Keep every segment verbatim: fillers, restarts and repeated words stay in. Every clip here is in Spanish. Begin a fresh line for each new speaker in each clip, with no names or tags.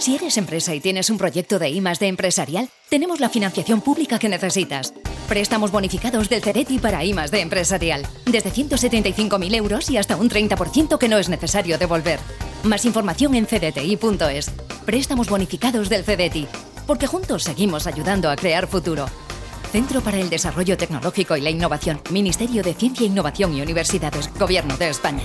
Si eres empresa y tienes un proyecto de I más D empresarial, tenemos la financiación pública que necesitas. Préstamos bonificados del Cereti para I más D empresarial. Desde ciento setenta y cinco mil euros y hasta un treinta por ciento que no es necesario devolver. Más información en c d t i punto es. Préstamos bonificados del Cereti. Porque juntos seguimos ayudando a crear futuro. Centro para el Desarrollo Tecnológico y la Innovación. Ministerio de Ciencia, Innovación y Universidades. Gobierno de España.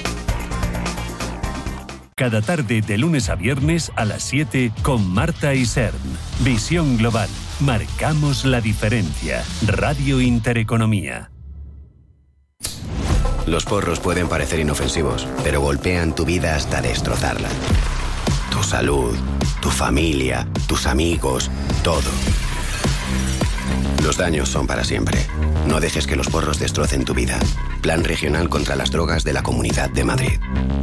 Cada tarde de lunes a viernes a las siete con Marta Isern. Visión Global. Marcamos la diferencia. Radio Intereconomía.
Los porros pueden parecer inofensivos, pero golpean tu vida hasta destrozarla. Tu salud, tu familia, tus amigos, todo. Los daños son para siempre. No dejes que los porros destrocen tu vida. Plan Regional contra las Drogas de la Comunidad de Madrid.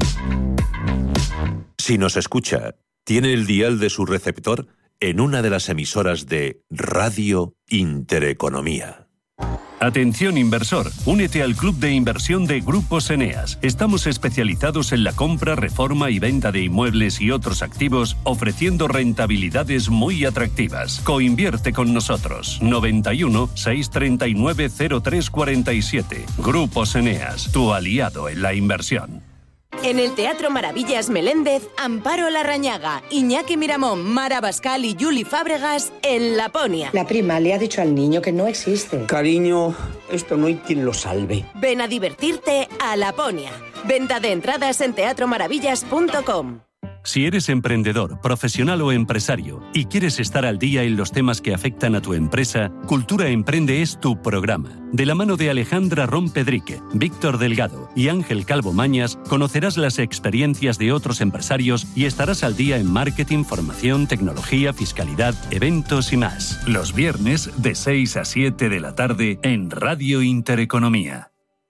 Si nos escucha, tiene el dial de su receptor en una de las emisoras de Radio Intereconomía.
Atención inversor, únete al Club de Inversión de Grupos Eneas. Estamos especializados en la compra, reforma y venta de inmuebles y otros activos, ofreciendo rentabilidades muy atractivas. Coinvierte con nosotros. noventa y uno, seiscientos treinta y nueve, cero tres cuarenta y siete. Grupos Eneas, tu aliado en la inversión.
En el Teatro Maravillas Meléndez, Amparo Larrañaga, Iñaki Miramón, Mara Bascal y Juli Fábregas en Laponia.
La prima le ha dicho al niño que no existe.
Cariño, esto no hay quien lo salve.
Ven a divertirte a Laponia. Venta de entradas en teatro maravillas punto com.
Si eres emprendedor, profesional o empresario y quieres estar al día en los temas que afectan a tu empresa, Cultura Emprende es tu programa. De la mano de Alejandra Rompedrique, Víctor Delgado y Ángel Calvo Mañas, conocerás las experiencias de otros empresarios y estarás al día en marketing, formación, tecnología, fiscalidad, eventos y más. Los viernes de seis a siete de la tarde en Radio Intereconomía.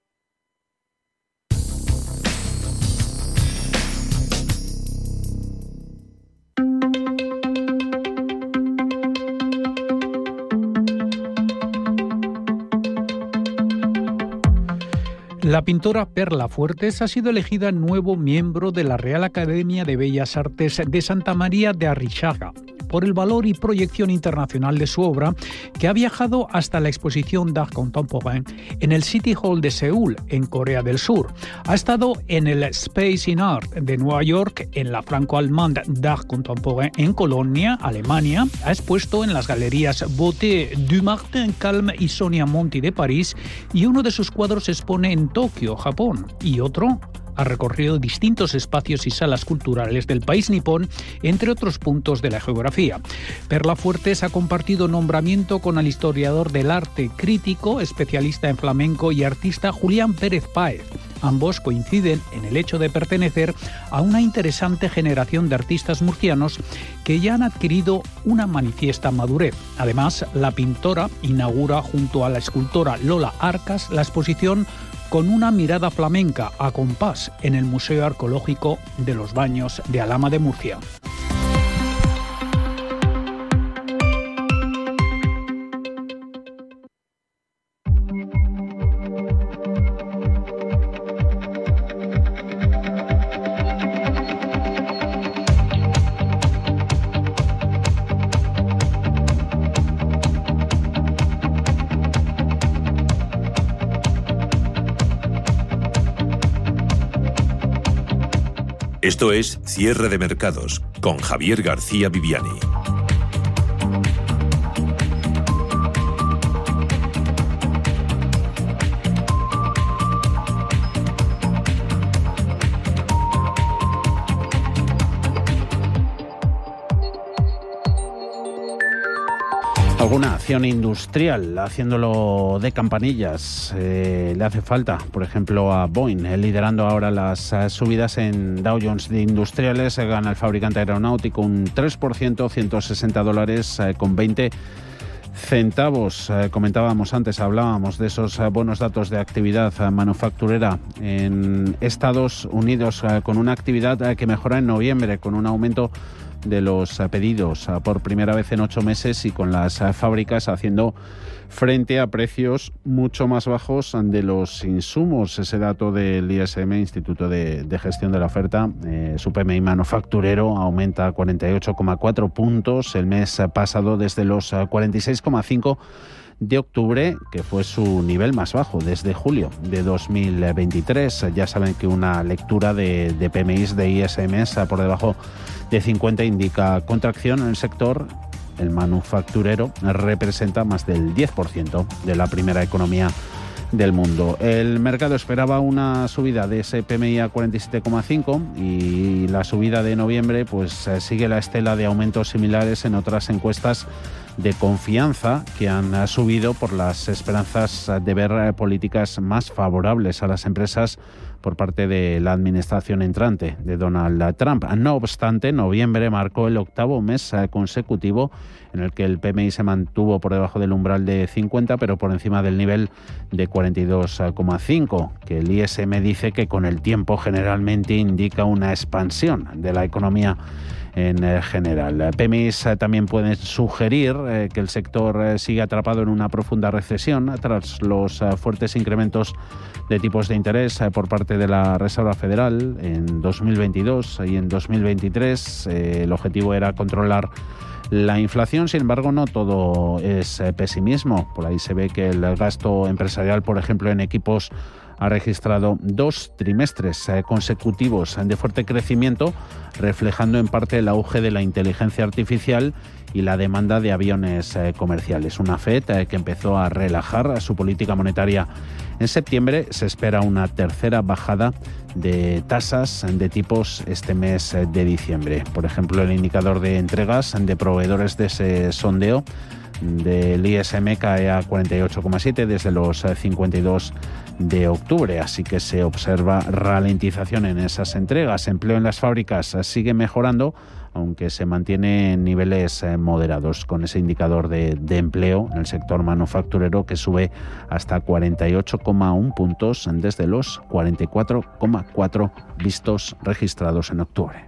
La pintora Perla Fuertes ha sido elegida nuevo miembro de la Real Academia de Bellas Artes de Santa María de Arrixaga por el valor y proyección internacional de su obra, que ha viajado hasta la exposición d'Art Contemporain en el City Hall de Seúl, en Corea del Sur. Ha estado en el Space in Art de Nueva York, en la Franco-Allemande d'Art Contemporain en Colonia, Alemania. Ha expuesto en las galerías Beauté du Martin Calme y Sonia Monti de París, y uno de sus cuadros se expone en Tokio, Japón, y otro ha recorrido distintos espacios y salas culturales del país nipón, entre otros puntos de la geografía. Perla Fuertes ha compartido nombramiento con el historiador del arte, crítico, especialista en flamenco y artista Julián Pérez Páez. Ambos coinciden en el hecho de pertenecer a una interesante generación de artistas murcianos que ya han adquirido una manifiesta madurez. Además, la pintora inaugura junto a la escultora Lola Arcas la exposición Con una mirada flamenca a compás en el Museo Arqueológico de los Baños de Alhama de Murcia.
Esto es Cierre de Mercados con Javier García Viviani.
Alguna acción industrial, haciéndolo de campanillas, eh, le hace falta, por ejemplo, a Boeing, eh, liderando ahora las eh, subidas en Dow Jones de Industriales. Eh, gana el fabricante aeronáutico un tres por ciento, ciento sesenta dólares eh, con veinte centavos. Eh, comentábamos antes, hablábamos de esos eh, buenos datos de actividad eh, manufacturera en Estados Unidos, eh, con una actividad eh, que mejora en noviembre, con un aumento de los pedidos por primera vez en ocho meses y con las fábricas haciendo frente a precios mucho más bajos de los insumos. Ese dato del I S M, Instituto de, de Gestión de la Oferta, eh, su P M I manufacturero aumenta a cuarenta y ocho coma cuatro puntos el mes pasado desde los cuarenta y seis coma cinco de octubre, que fue su nivel más bajo desde julio de dos mil veintitrés. Ya saben que una lectura de, de P M Is de I S M por debajo de cincuenta indica contracción en el sector. El manufacturero representa más del diez por ciento de la primera economía del mundo. El mercado esperaba una subida de ese P M I a cuarenta y siete coma cinco y la subida de noviembre pues sigue la estela de aumentos similares en otras encuestas de confianza que han subido por las esperanzas de ver políticas más favorables a las empresas por parte de la administración entrante de Donald Trump. No obstante, noviembre marcó el octavo mes consecutivo en el que el P M I se mantuvo por debajo del umbral de cincuenta, pero por encima del nivel de cuarenta y dos coma cinco, que el I S M dice que con el tiempo generalmente indica una expansión de la economía en general. P M Is también pueden sugerir eh, que el sector eh, sigue atrapado en una profunda recesión tras los eh, fuertes incrementos de tipos de interés eh, por parte de la Reserva Federal en dos mil veintidós y en dos mil veintitrés. Eh, el objetivo era controlar la inflación. Sin embargo, no todo es eh, pesimismo. Por ahí se ve que el gasto empresarial, por ejemplo, en equipos ha registrado dos trimestres eh, consecutivos de fuerte crecimiento, reflejando en parte el auge de la inteligencia artificial y la demanda de aviones eh, comerciales. Una Fed eh, que empezó a relajar su política monetaria en septiembre. Se espera una tercera bajada de tasas de tipos este mes de diciembre. Por ejemplo, el indicador de entregas de proveedores de ese sondeo del I S M cae a cuarenta y ocho coma siete desde los cincuenta y dos de octubre, así que se observa ralentización en esas entregas. Empleo en las fábricas sigue mejorando, aunque se mantiene en niveles moderados, con ese indicador de, de empleo en el sector manufacturero que sube hasta cuarenta y ocho coma uno puntos desde los cuarenta y cuatro coma cuatro vistos registrados en octubre.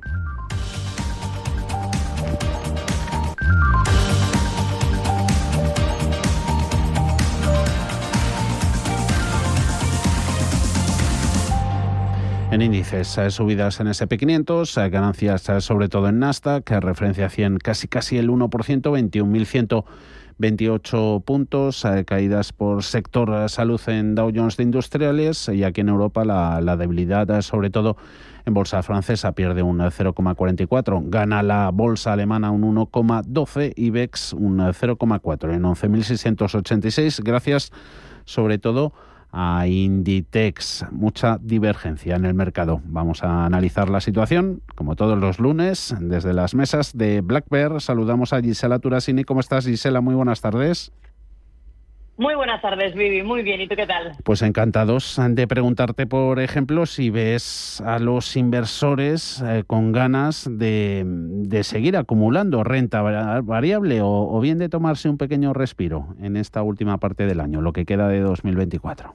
En índices, subidas en ese and pe quinientos, ganancias sobre todo en Nasdaq, referencia cien casi casi el uno por ciento, veintiún mil ciento veintiocho puntos, caídas por sector salud en Dow Jones de Industriales, y aquí en Europa la, la debilidad sobre todo en bolsa francesa pierde un cero coma cuarenta y cuatro, gana la bolsa alemana un uno coma doce, IBEX un cero coma cuatro en once mil seiscientos ochenta y seis, gracias sobre todo a Inditex. Mucha divergencia en el mercado. Vamos a analizar la situación, como todos los lunes, desde las mesas de Black Bear. Saludamos a Gisela Turasini. ¿Cómo estás, Gisela? Muy buenas tardes.
Muy buenas tardes, Vivi. Muy bien. ¿Y tú qué tal?
Pues encantados de preguntarte, por ejemplo, si ves a los inversores eh, con ganas de, de seguir acumulando renta variable o, o bien de tomarse un pequeño respiro en esta última parte del año, lo que queda de dos mil veinticuatro.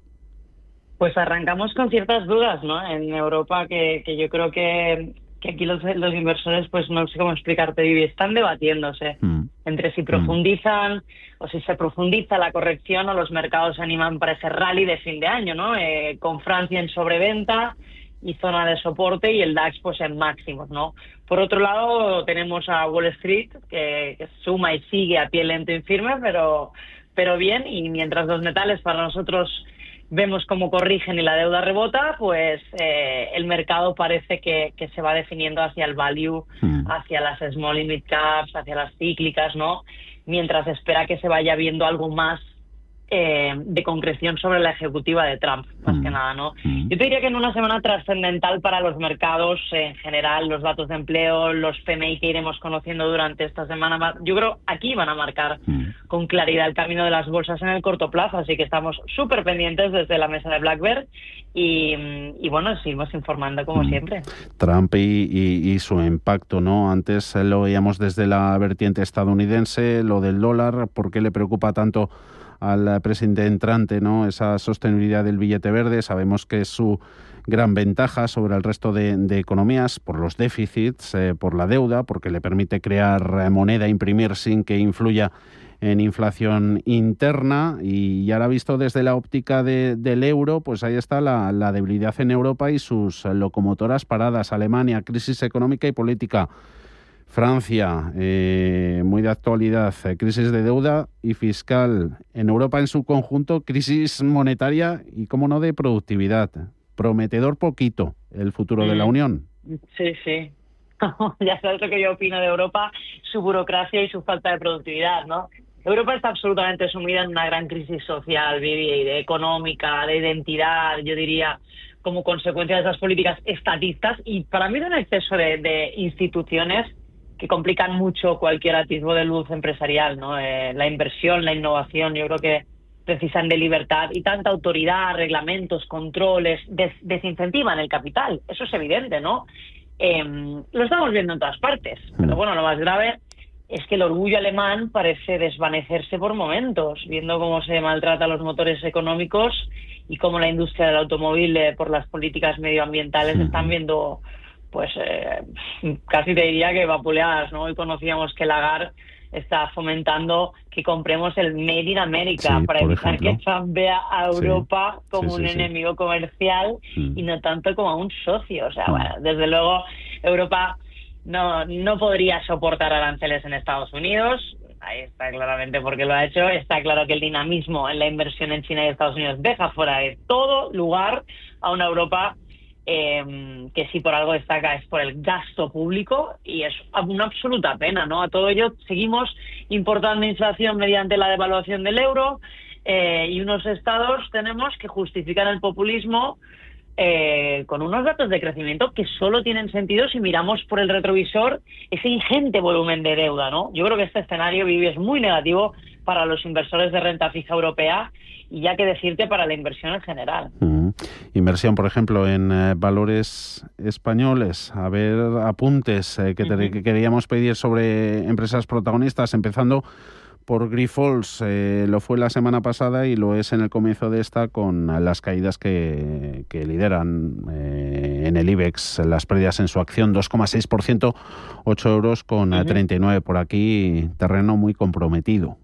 Pues arrancamos con ciertas dudas, ¿no? En Europa, que, que yo creo que, que aquí los, los inversores, pues no sé cómo explicarte, Vivi, están debatiéndose mm. entre si profundizan mm. o si se profundiza la corrección o los mercados se animan para ese rally de fin de año, ¿no? Eh, con Francia en sobreventa y zona de soporte y el DAX pues en máximos, ¿no? Por otro lado, tenemos a Wall Street, que, que suma y sigue a pie lento y firme, pero, pero bien, y mientras los metales para nosotros vemos cómo corrigen y la deuda rebota, pues eh, el mercado parece que, que se va definiendo hacia el value, mm. hacia las small y mid caps, hacia las cíclicas, ¿no? Mientras espera que se vaya viendo algo más eh, de concreción sobre la ejecutiva de Trump, más mm. que nada, ¿no? Mm. Yo te diría que en una semana trascendental para los mercados en general, los datos de empleo, los P M I que iremos conociendo durante esta semana, yo creo aquí van a marcar mm. con claridad el camino de las bolsas en el corto plazo, así que estamos súper pendientes desde la mesa de Black Bear y, y bueno, seguimos informando como mm. siempre.
Trump y, y, y su impacto, ¿no? Antes lo veíamos desde la vertiente estadounidense, lo del dólar, ¿por qué le preocupa tanto al presidente entrante, ¿no? Esa sostenibilidad del billete verde. Sabemos que es su gran ventaja sobre el resto de, de economías por los déficits, eh, por la deuda, porque le permite crear moneda, imprimir sin que influya en inflación interna. Y ahora visto desde la óptica de, del euro, pues ahí está la, la debilidad en Europa y sus locomotoras paradas. Alemania, crisis económica y política. Francia, eh, muy de actualidad, eh, crisis de deuda y fiscal. En Europa en su conjunto, crisis monetaria y, cómo no, de productividad. Prometedor poquito el futuro mm. de la Unión.
Sí, sí. Ya sabes lo que yo opino de Europa, su burocracia y su falta de productividad, ¿no? Europa está absolutamente sumida en una gran crisis social, Vivi, de económica, de identidad, yo diría, como consecuencia de esas políticas estatistas y para mí de un exceso de, de instituciones que complican mucho cualquier atisbo de luz empresarial, ¿no? Eh, la inversión, la innovación, yo creo que precisan de libertad y tanta autoridad, reglamentos, controles, des- desincentivan el capital. Eso es evidente, ¿no? Eh, lo estamos viendo en todas partes. Pero bueno, lo más grave es que el orgullo alemán parece desvanecerse por momentos, viendo cómo se maltrata a los motores económicos y cómo la industria del automóvil, eh, por las políticas medioambientales, sí. están viendo, pues, eh, casi te diría que vapuleadas, ¿no? Hoy conocíamos que Lagarde está fomentando que compremos el Made in America, sí, para evitar ejemplo. que Trump vea a Europa sí, como sí, un sí, enemigo sí. comercial sí. y no tanto como a un socio. O sea, sí. bueno, desde luego Europa no, no podría soportar aranceles en Estados Unidos. Ahí está claramente porque lo ha hecho. Está claro que el dinamismo en la inversión en China y Estados Unidos deja fuera de todo lugar a una Europa Eh, que si por algo destaca es por el gasto público y es una absoluta pena, ¿no? A todo ello seguimos importando inflación mediante la devaluación del euro eh, y unos estados tenemos que justificar el populismo eh, con unos datos de crecimiento que solo tienen sentido si miramos por el retrovisor ese ingente volumen de deuda, ¿no? Yo creo que este escenario, Vivi, es muy negativo para los inversores de renta fija europea y ya que decirte para la inversión en general.
Uh-huh. Inversión, por ejemplo, en eh, valores españoles. A ver, apuntes eh, que, te, uh-huh. que queríamos pedir sobre empresas protagonistas, empezando por Grifols. Eh, lo fue la semana pasada y lo es en el comienzo de esta con las caídas que, que lideran eh, en el IBEX. Las pérdidas en su acción, dos coma seis por ciento, ocho euros con uh-huh. treinta y nueve. Por aquí, terreno muy comprometido.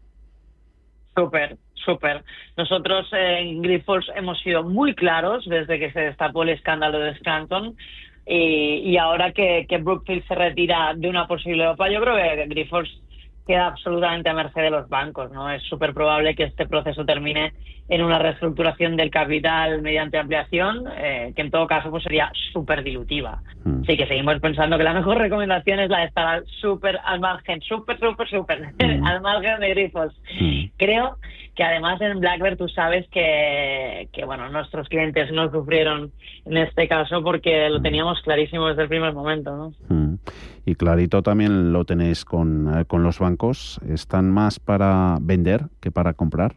Súper. Súper. Nosotros eh, en Grifols hemos sido muy claros desde que se destapó el escándalo de Scranton y, y ahora que, que Brookfield se retira de una posible O P A, yo creo que Grifols queda absolutamente a merced de los bancos, ¿no? Es súper probable que este proceso termine en una reestructuración del capital mediante ampliación, eh, que en todo caso pues sería súper dilutiva. Mm. Así que seguimos pensando que la mejor recomendación es la de estar súper al margen, súper, súper, súper, mm. al margen de Grifols. Mm. Creo que además en BlackBerry tú sabes que, que bueno, nuestros clientes no sufrieron en este caso porque lo teníamos clarísimo desde el primer momento, ¿no?
Mm. Y clarito también lo tenéis con, eh, con los bancos. ¿Están más para vender que para comprar?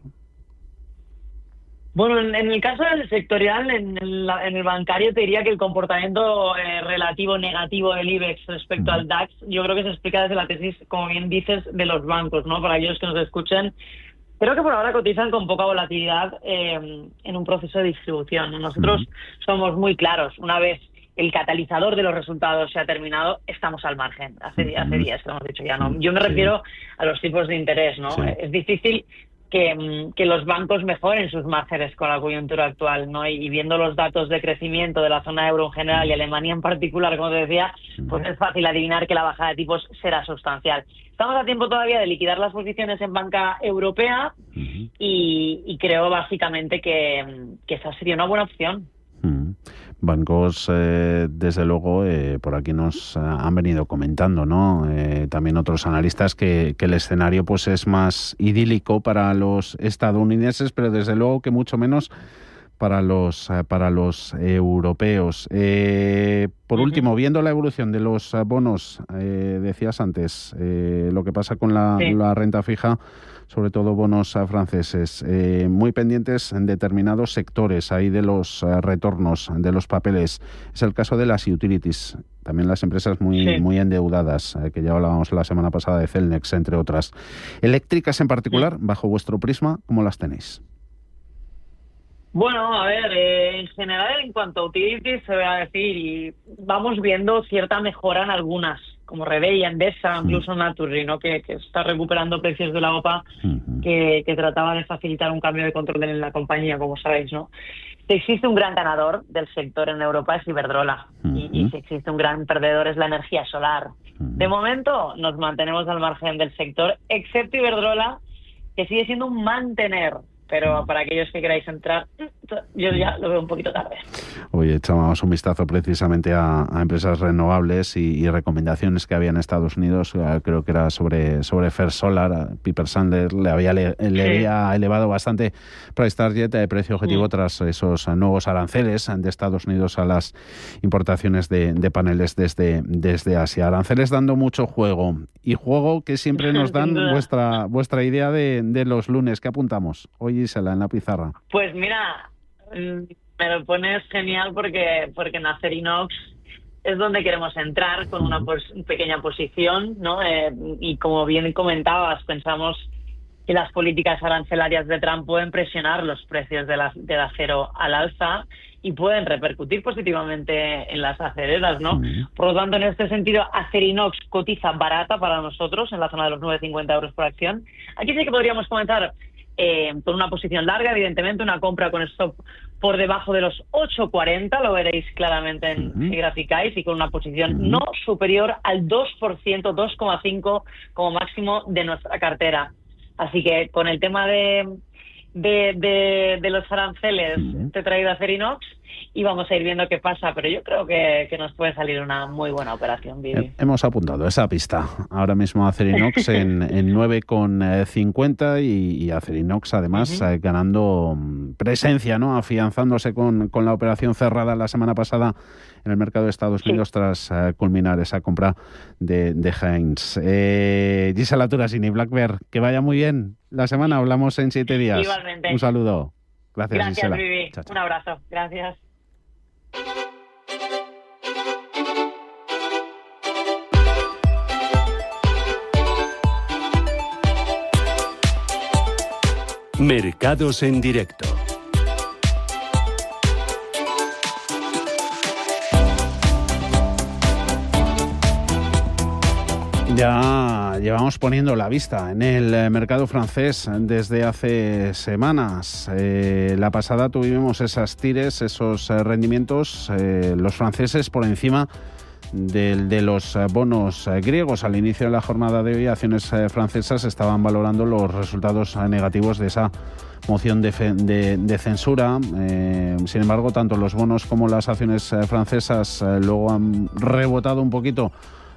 Bueno, en, en el caso del sectorial, en el, en el bancario, te diría que el comportamiento eh, relativo negativo del IBEX respecto uh-huh. al DAX, yo creo que se explica desde la tesis, como bien dices, de los bancos, ¿no? Para aquellos que nos escuchen, creo que por ahora cotizan con poca volatilidad eh, en un proceso de distribución. Nosotros uh-huh. somos muy claros. Una vez el catalizador de los resultados se ha terminado, estamos al margen. Hace, hace días que lo hemos dicho ya, ¿no? Yo me refiero sí. a los tipos de interés, ¿no? Sí. Es difícil que, que los bancos mejoren sus márgenes con la coyuntura actual, ¿no? Y, y viendo los datos de crecimiento de la zona euro en general y Alemania en particular, como te decía, pues es fácil adivinar que la bajada de tipos será sustancial. Estamos a tiempo todavía de liquidar las posiciones en banca europea uh-huh. y, y creo básicamente que, que esa sería una buena opción.
Uh-huh. Bancos, eh, desde luego, eh, por aquí nos uh, han venido comentando, ¿no? Eh, también otros analistas que, que el escenario pues es más idílico para los estadounidenses, pero desde luego que mucho menos para los uh, para los europeos. Eh, por uh-huh. último, viendo la evolución de los uh, bonos, eh, decías antes, eh, lo que pasa con la, sí. la renta fija, sobre todo bonos uh, franceses, eh, muy pendientes en determinados sectores ahí de los uh, retornos de los papeles. Es el caso de las utilities. también las empresas muy, sí. muy endeudadas, eh, que ya hablábamos la semana pasada de Celnex, entre otras. Eléctricas en particular, sí. bajo vuestro prisma, ¿cómo las tenéis?
Bueno, a ver, eh, en general en cuanto a utilities se va a decir, y vamos viendo cierta mejora en algunas, como Rebella, Endesa, incluso Naturgy, ¿no? Que, que está recuperando precios de la O P A uh-huh. que, que trataba de facilitar un cambio de control en la compañía, como sabéis, ¿no? Si existe un gran ganador del sector en Europa es Iberdrola, uh-huh. y, y si existe un gran perdedor es la energía solar. Uh-huh. De momento nos mantenemos al margen del sector, excepto Iberdrola, que sigue siendo un mantener. Pero para aquellos que queráis entrar, yo ya lo veo un poquito tarde.
Hoy echamos un vistazo precisamente a, a empresas renovables y, y recomendaciones que había en Estados Unidos. Creo que era sobre, sobre First Solar. Piper Sandler le había, le, le sí. había elevado bastante price target de precio objetivo sí. tras esos nuevos aranceles de Estados Unidos a las importaciones de, de paneles desde, desde Asia. Aranceles dando mucho juego. Y juego que siempre nos dan vuestra, vuestra idea de, de los lunes. ¿Qué apuntamos hoy, Gisela, en la pizarra?
Pues mira, me lo pones genial porque porque en Acerinox es donde queremos entrar con una pos, pequeña posición, ¿no? Eh, y como bien comentabas, pensamos que las políticas arancelarias de Trump pueden presionar los precios de la, del acero al alza y pueden repercutir positivamente en las acereras, ¿no? Uh-huh. Por lo tanto, en este sentido, Acerinox cotiza barata para nosotros en la zona de los nueve cincuenta euros por acción. Aquí sí que podríamos comenzar Eh, con una posición larga, evidentemente, una compra con stop por debajo de los ocho cuarenta, lo veréis claramente en, uh-huh. si graficáis, y con una posición uh-huh. no superior al dos por ciento, dos coma cinco por ciento como máximo de nuestra cartera. Así que con el tema de, de, de, de los aranceles uh-huh. te he traído Acerinox y vamos a ir viendo qué pasa, pero yo creo que, que nos puede salir una muy buena operación, Vivi.
Hemos apuntado esa pista. Ahora mismo Acerinox en, en nueve coma cincuenta y, y Acerinox además uh-huh. eh, ganando presencia, ¿no? Afianzándose con, con la operación cerrada la semana pasada en el mercado de Estados Unidos sí. tras eh, culminar esa compra de, de Heinz. Eh, Gisela Turasini, Black Bear, que vaya muy bien la semana. Hablamos en siete días.
Igualmente.
Un saludo. Gracias,
Gracias,
Gisela.
Vivi.
Chao, chao.
Un abrazo. Gracias.
Mercados en directo.
Ya llevamos poniendo la vista en el mercado francés desde hace semanas. Eh, la pasada tuvimos esas tires, esos eh, rendimientos, eh, los franceses por encima de, de los bonos eh, griegos. Al inicio de la jornada de hoy, acciones eh, francesas estaban valorando los resultados eh, negativos de esa moción de, fe, de, de censura. Eh, sin embargo, tanto los bonos como las acciones eh, francesas eh, luego han rebotado un poquito.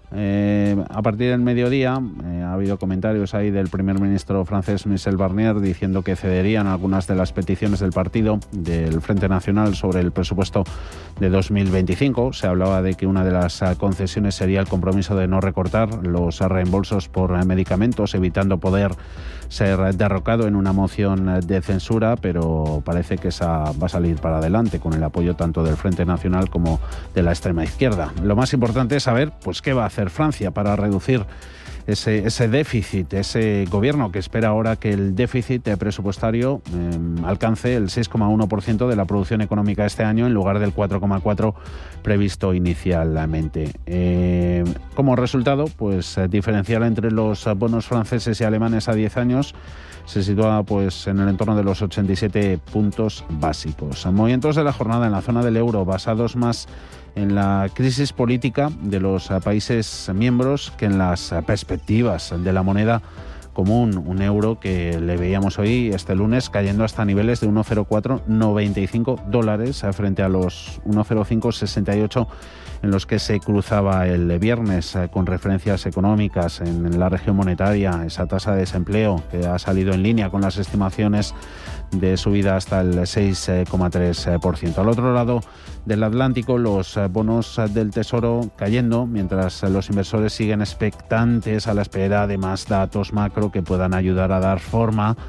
Eh, a partir del mediodía eh, ha habido comentarios ahí del primer ministro francés Michel Barnier diciendo que cederían algunas de las peticiones del partido del Frente Nacional sobre el presupuesto de dos mil veinticinco. Se hablaba de que una de las concesiones sería el compromiso de no recortar los reembolsos por medicamentos, evitando poder ser derrocado en una moción de censura, pero parece que esa va a salir para adelante con el apoyo tanto del Frente Nacional como de la extrema izquierda. Lo más importante es saber pues qué va a hacer Francia para reducir ese, ese déficit, ese gobierno que espera ahora que el déficit presupuestario eh, alcance el seis coma uno por ciento de la producción económica este año en lugar del cuatro coma cuatro por ciento previsto inicialmente. Eh, como resultado, pues diferencial entre los bonos franceses y alemanes a diez años se sitúa pues en el entorno de los ochenta y siete puntos básicos. Movimientos de la jornada en la zona del euro basados más en la crisis política de los países miembros que en las perspectivas de la moneda común, un euro que le veíamos hoy, este lunes, cayendo hasta niveles de uno coma cero cuatro noventa y cinco dólares frente a los uno coma cero cinco sesenta y ocho en los que se cruzaba el viernes, con referencias económicas en la región monetaria, esa tasa de desempleo que ha salido en línea con las estimaciones de subida hasta el seis coma tres por ciento. Al otro lado del Atlántico, los bonos del Tesoro cayendo, mientras los inversores siguen expectantes a la espera de más datos macro que puedan ayudar a dar forma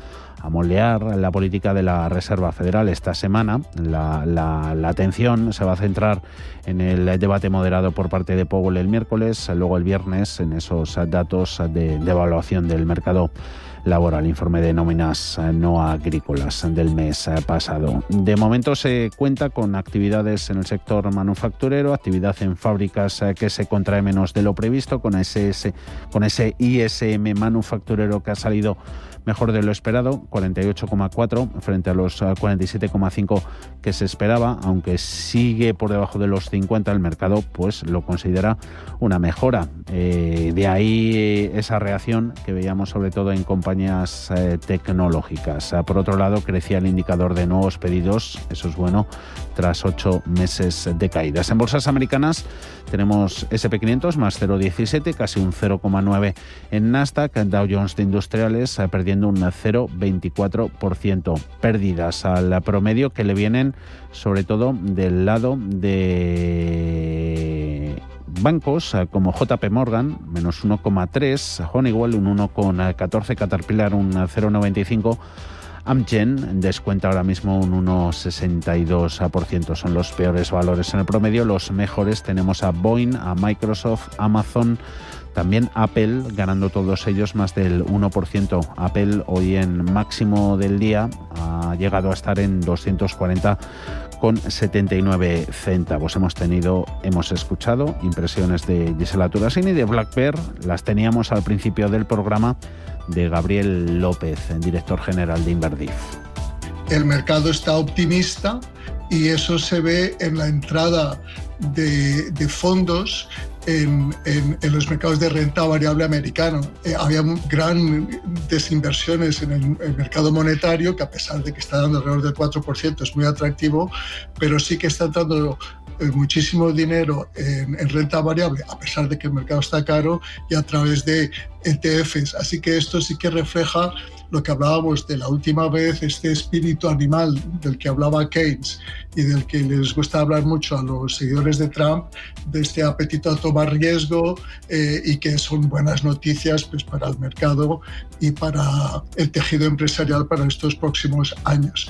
a moldear la política de la Reserva Federal. Esta semana la, la, la atención se va a centrar en el debate moderado por parte de Powell el miércoles, luego el viernes en esos datos de, de evaluación del mercado laboral, informe de nóminas no agrícolas del mes pasado. De momento se cuenta con actividades en el sector manufacturero, actividad en fábricas que se contrae menos de lo previsto, con ese, con ese I S M manufacturero que ha salido mejor de lo esperado, cuarenta y ocho coma cuatro frente a los cuarenta y siete coma cinco que se esperaba, aunque sigue por debajo de los cincuenta, el mercado pues lo considera una mejora. Eh, de ahí esa reacción que veíamos sobre todo en compañías eh, tecnológicas. Por otro lado, crecía el indicador de nuevos pedidos, eso es bueno, tras ocho meses de caídas. En bolsas americanas tenemos ese and pe quinientos más cero coma diecisiete, casi un cero coma nueve en Nasdaq, Dow Jones de Industriales eh, perdiendo un cero coma veinticuatro por ciento. Pérdidas al promedio que le vienen sobre todo del lado de bancos como J P Morgan, menos uno coma tres, Honeywell un uno coma catorce, Caterpillar un cero coma noventa y cinco, Amgen descuenta ahora mismo un uno coma sesenta y dos por ciento. Son los peores valores en el promedio. Los mejores tenemos a Boeing, a Microsoft, Amazon, también Apple, ganando todos ellos más del uno por ciento. Apple hoy en máximo del día ha llegado a estar en doscientos cuarenta con setenta y nueve centavos. Hemos tenido, hemos escuchado impresiones de Gisela Turasini y de Black Bear. Las teníamos al principio del programa de Gabriel López, director general de Inverdif.
El mercado está optimista y eso se ve en la entrada de, de fondos En, en, en los mercados de renta variable americano. Eh, había gran desinversiones en el, el mercado monetario, que a pesar de que está dando alrededor del cuatro por ciento es muy atractivo, pero sí que está entrando eh, muchísimo dinero en, en renta variable, a pesar de que el mercado está caro, y a través de E T Fs. Así que esto sí que refleja lo que hablábamos de la última vez, este espíritu animal del que hablaba Keynes y del que les gusta hablar mucho a los seguidores de Trump, de este apetito a tomar riesgo eh, y que son buenas noticias pues, para el mercado y para el tejido empresarial para estos próximos años.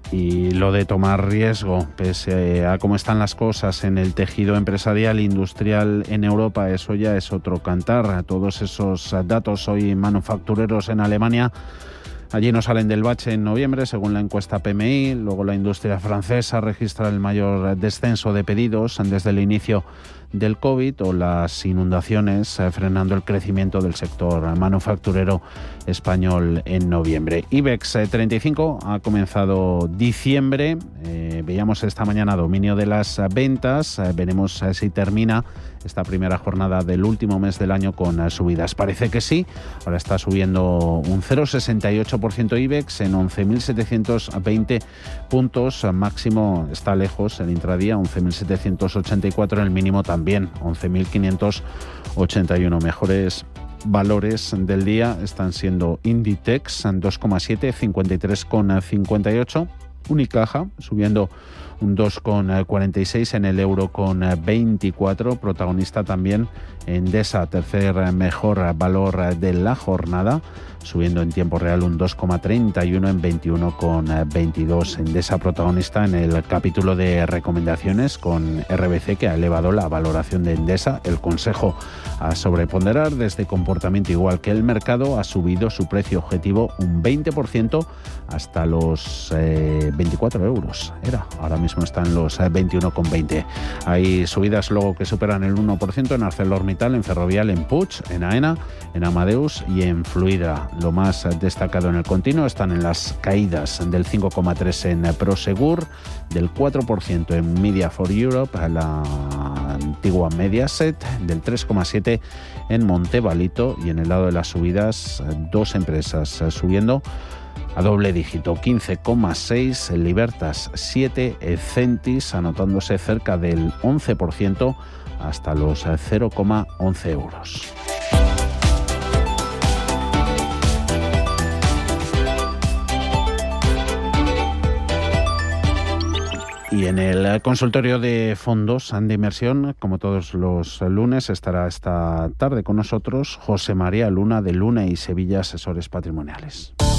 Y lo de tomar riesgo, pese a cómo están las cosas en el tejido empresarial e industrial en Europa, eso ya es otro cantar. Todos esos datos hoy manufactureros en Alemania, allí no salen del bache en noviembre, según la encuesta P M I. Luego la industria francesa registra el mayor descenso de pedidos desde el inicio del COVID, o las inundaciones eh, frenando el crecimiento del sector manufacturero español en noviembre. IBEX eh, treinta y cinco ha comenzado diciembre. Eh, veíamos esta mañana dominio de las ventas. Eh, veremos eh, si termina esta primera jornada del último mes del año con eh, subidas. Parece que sí. Ahora está subiendo un cero coma sesenta y ocho por ciento IBEX en once mil setecientos veinte puntos. Máximo está lejos el intradía, once mil setecientos ochenta y cuatro, en el mínimo también, once mil quinientos ochenta y uno. Mejores valores del día están siendo Inditex, dos coma siete, cincuenta y tres coma cincuenta y ocho. Unicaja, subiendo un dos coma cuarenta y seis, en el euro con veinticuatro. Protagonista también Endesa, tercer mejor valor de la jornada, subiendo en tiempo real un dos coma treinta y uno en veintiuno coma veintidós. Endesa protagonista en el capítulo de recomendaciones, con R B C, que ha elevado la valoración de Endesa. El Consejo a sobreponderar, desde comportamiento igual que el mercado, ha subido su precio objetivo un veinte por ciento hasta los eh, veinticuatro euros. Era, ahora mismo están en los veintiuno coma veinte. Hay subidas luego que superan el uno por ciento en ArcelorMittal, en Ferrovial, en Puig, en AENA, en Amadeus y en Fluidra. Lo más destacado en el continuo están en las caídas del cinco coma tres en Prosegur, del cuatro por ciento en Media for Europe, la antigua Mediaset, del tres coma siete en Montevalito, y en el lado de las subidas, dos empresas subiendo a doble dígito, quince coma seis, Libertas siete, Centis anotándose cerca del once por ciento hasta los cero coma once euros. Y en el consultorio de fondos de inversión, como todos los lunes, estará esta tarde con nosotros José María Luna, de Luna y Sevilla Asesores Patrimoniales.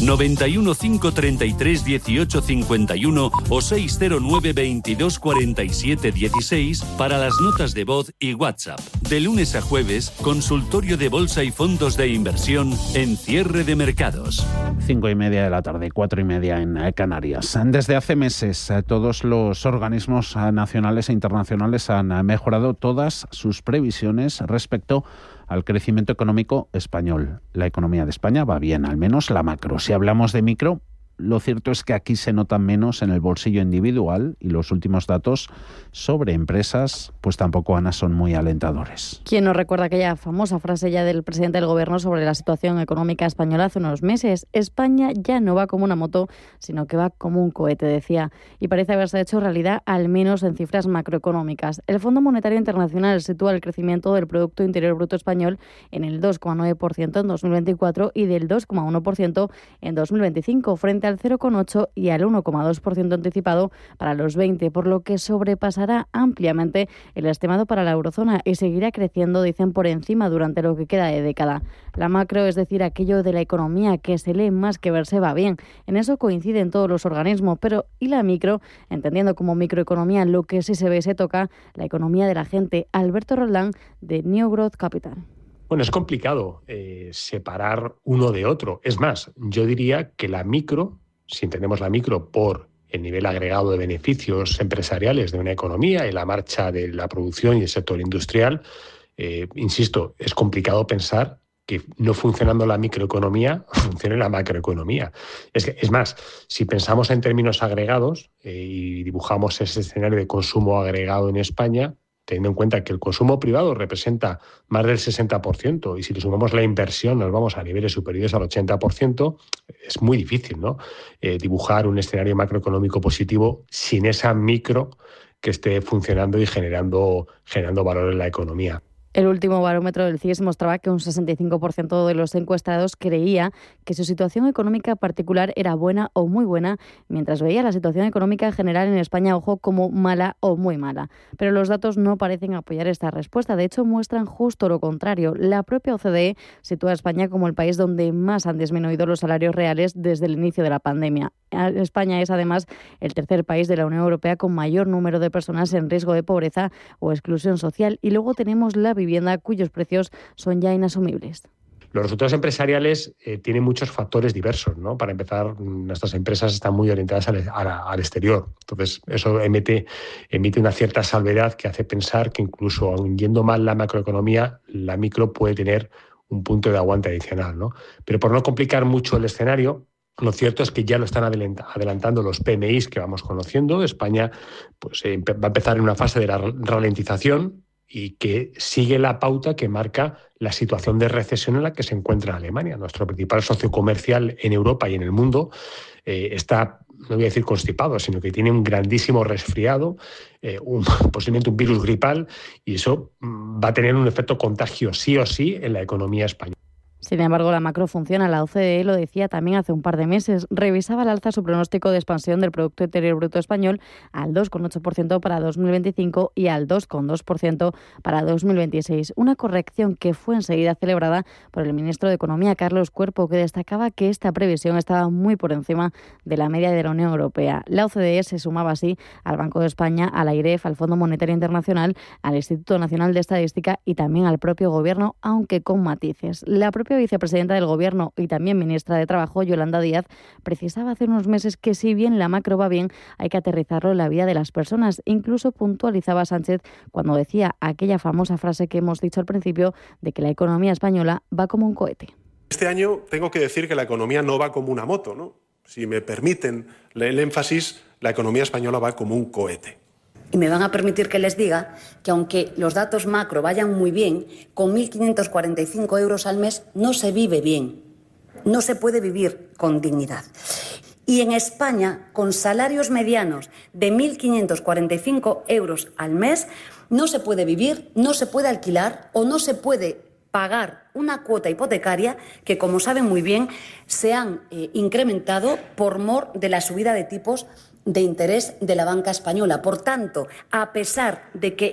noventa y uno, cinco treinta y tres, dieciocho cincuenta y uno o seis cero nueve, veintidós cuarenta y siete dieciséis para las notas de voz y WhatsApp. De lunes a jueves, consultorio de bolsa y fondos de inversión en Cierre de Mercados.
Cinco y media de la tarde, cuatro y media en Canarias. Desde hace meses, todos los organismos nacionales e internacionales han mejorado todas sus previsiones respecto al crecimiento económico español. La economía de España va bien, al menos la macro. Si hablamos de micro, lo cierto es que aquí se nota menos en el bolsillo individual y los últimos datos sobre empresas, pues tampoco, Ana, son muy alentadores.
¿Quién nos recuerda aquella famosa frase ya del presidente del Gobierno sobre la situación económica española hace unos meses? España ya no va como una moto, sino que va como un cohete, decía. Y parece haberse hecho realidad, al menos en cifras macroeconómicas. El Fondo Monetario Internacional sitúa el crecimiento del Producto Interior Bruto español en el dos coma nueve por ciento en dos mil veinticuatro y del dos coma uno por ciento en dos mil veinticinco, frente al cero coma ocho por ciento y al uno coma dos por ciento anticipado para los veinte, por lo que sobrepasará ampliamente el estimado para la eurozona y seguirá creciendo, dicen, por encima durante lo que queda de década. La macro, es decir, aquello de la economía que se lee más que verse, va bien. En eso coinciden todos los organismos, pero ¿y la micro? Entendiendo como microeconomía lo que sí se ve y se toca, la economía de la gente. Alberto Roldán, de New Growth Capital.
Bueno, es complicado eh, separar uno de otro. Es más, yo diría que la micro, si entendemos la micro por el nivel agregado de beneficios empresariales de una economía y la marcha de la producción y el sector industrial, eh, insisto, es complicado pensar que no funcionando la microeconomía, funcione la macroeconomía. Es, que, es más, si pensamos en términos agregados eh, y dibujamos ese escenario de consumo agregado en España, teniendo en cuenta que el consumo privado representa más del sesenta por ciento y si le sumamos la inversión nos vamos a niveles superiores al ochenta por ciento, es muy difícil, ¿no? Eh, dibujar un escenario macroeconómico positivo sin esa micro que esté funcionando y generando, generando valor en la economía.
El último barómetro del C I E S mostraba que un sesenta y cinco por ciento de los encuestados creía que su situación económica particular era buena o muy buena, mientras veía la situación económica general en España, ojo, como mala o muy mala. Pero los datos no parecen apoyar esta respuesta. De hecho, muestran justo lo contrario. La propia O C D E sitúa a España como el país donde más han disminuido los salarios reales desde el inicio de la pandemia. España es, además, el tercer país de la Unión Europea con mayor número de personas en riesgo de pobreza o exclusión social. Y luego tenemos la vivienda, cuyos precios son ya inasumibles.
Los resultados empresariales eh, tienen muchos factores diversos, ¿no? Para empezar, nuestras empresas están muy orientadas al, al, al exterior. Entonces, eso emite, emite una cierta salvedad que hace pensar que incluso aun yendo mal la macroeconomía, la micro puede tener un punto de aguante adicional, ¿no? Pero por no complicar mucho el escenario, lo cierto es que ya lo están adelantando los P M Is que vamos conociendo. España pues, eh, va a empezar en una fase de la ralentización y que sigue la pauta que marca la situación de recesión en la que se encuentra Alemania. Nuestro principal socio comercial en Europa y en el mundo eh, está, no voy a decir constipado, sino que tiene un grandísimo resfriado, eh, un, posiblemente un virus gripal, y eso va a tener un efecto contagio sí o sí en la economía española.
Sin embargo, la macro funciona. La O C D E lo decía también hace un par de meses. Revisaba al alza su pronóstico de expansión del Producto Interior Bruto español al dos coma ocho por ciento para dos mil veinticinco y al dos coma dos por ciento para dos mil veintiséis. Una corrección que fue enseguida celebrada por el ministro de Economía, Carlos Cuerpo, que destacaba que esta previsión estaba muy por encima de la media de la Unión Europea. La O C D E se sumaba así al Banco de España, a la I R E F, al Fondo Monetario Internacional, al Instituto Nacional de Estadística y también al propio Gobierno, aunque con matices. La propia vicepresidenta del Gobierno y también ministra de Trabajo, Yolanda Díaz, precisaba hace unos meses que si bien la macro va bien, hay que aterrizarlo en la vida de las personas. Incluso puntualizaba Sánchez cuando decía aquella famosa frase que hemos dicho al principio de que la economía española va como un cohete.
Este año tengo que decir que la economía no va como una moto, ¿no? Si me permiten el énfasis, la economía española va como un cohete.
Y me van a permitir que les diga que aunque los datos macro vayan muy bien, con mil quinientos cuarenta y cinco euros al mes no se vive bien, no se puede vivir con dignidad. Y en España, con salarios medianos de mil quinientos cuarenta y cinco euros al mes, no se puede vivir, no se puede alquilar o no se puede pagar una cuota hipotecaria que, como saben muy bien, se han eh, incrementado por mor de la subida de tipos de interés de la banca española. Por tanto, a pesar de que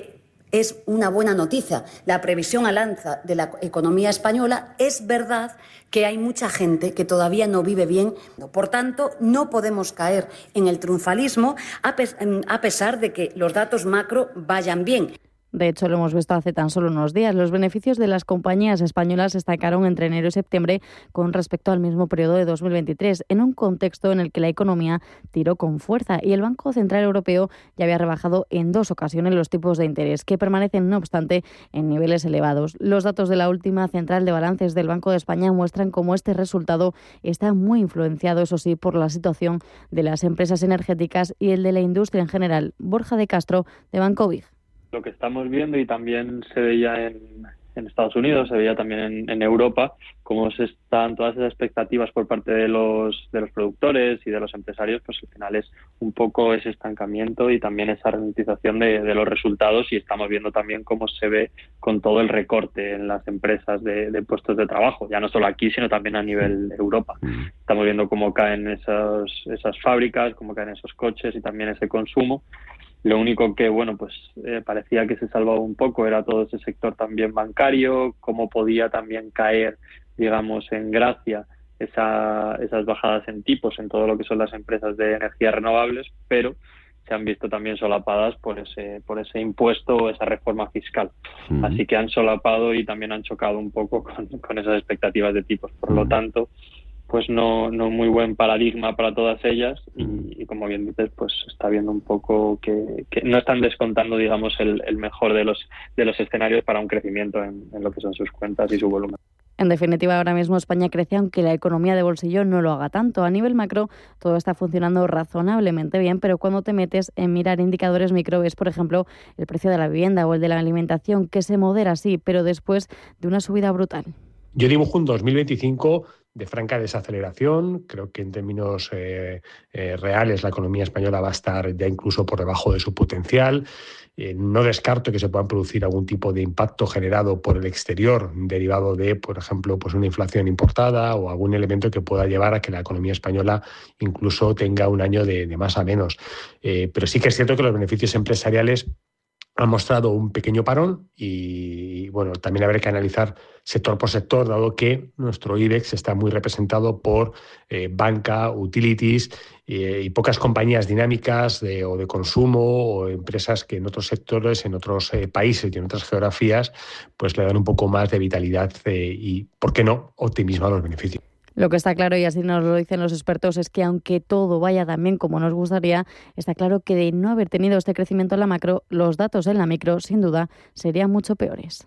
es una buena noticia. La previsión al alza de la economía española, es verdad que hay mucha gente que todavía no vive bien. Por tanto, no podemos caer en el triunfalismo a pesar de que los datos macro vayan bien.
De hecho, lo hemos visto hace tan solo unos días. Los beneficios de las compañías españolas se estancaron entre enero y septiembre con respecto al mismo periodo de dos mil veintitrés, en un contexto en el que la economía tiró con fuerza y el Banco Central Europeo ya había rebajado en dos ocasiones los tipos de interés, que permanecen, no obstante, en niveles elevados. Los datos de la última central de balances del Banco de España muestran cómo este resultado está muy influenciado, eso sí, por la situación de las empresas energéticas y el de la industria en general. Borja de Castro, de Banco Big.
Lo que estamos viendo, y también se veía en, en Estados Unidos, se veía también en, en Europa, cómo se están todas esas expectativas por parte de los de los productores y de los empresarios, pues al final es un poco ese estancamiento y también esa ralentización de, de los resultados, y estamos viendo también cómo se ve con todo el recorte en las empresas de, de puestos de trabajo, ya no solo aquí, sino también a nivel Europa. Estamos viendo cómo caen esas, esas fábricas, cómo caen esos coches y también ese consumo. Lo único que, bueno, pues eh, parecía que se salvaba un poco era todo ese sector también bancario, cómo podía también caer, digamos, en gracia esa, esas bajadas en tipos en todo lo que son las empresas de energías renovables, pero se han visto también solapadas por ese por ese impuesto o esa reforma fiscal. Uh-huh. Así que han solapado y también han chocado un poco con, con esas expectativas de tipos. Por lo tanto, pues no no muy buen paradigma para todas ellas y, y como bien dices, pues está viendo un poco que, que no están descontando, digamos, el, el mejor de los de los escenarios para un crecimiento en, en lo que son sus cuentas y su volumen.
En definitiva, ahora mismo España crece, aunque la economía de bolsillo no lo haga tanto. A nivel macro, todo está funcionando razonablemente bien, pero cuando te metes en mirar indicadores micro, ves, por ejemplo, el precio de la vivienda o el de la alimentación, que se modera, sí, pero después de una subida brutal.
Yo dibujo un dos mil veinticinco de franca desaceleración. Creo que en términos eh, eh, reales la economía española va a estar ya incluso por debajo de su potencial. Eh, no descarto que se puedan producir algún tipo de impacto generado por el exterior, derivado de, por ejemplo, pues una inflación importada o algún elemento que pueda llevar a que la economía española incluso tenga un año de, de más a menos. Eh, pero sí que es cierto que los beneficios empresariales han mostrado un pequeño parón y, bueno, también habrá que analizar sector por sector, dado que nuestro IBEX está muy representado por eh, banca, utilities eh, y pocas compañías dinámicas de, o de consumo o empresas que en otros sectores, en otros eh, países y en otras geografías, pues le dan un poco más de vitalidad eh, y, ¿por qué no?, optimismo a los beneficios.
Lo que está claro, y así nos lo dicen los expertos, es que aunque todo vaya tan bien como nos gustaría, está claro que de no haber tenido este crecimiento en la macro, los datos en la micro, sin duda, serían mucho peores.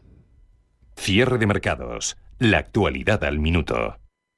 Cierre de mercados. La actualidad al minuto.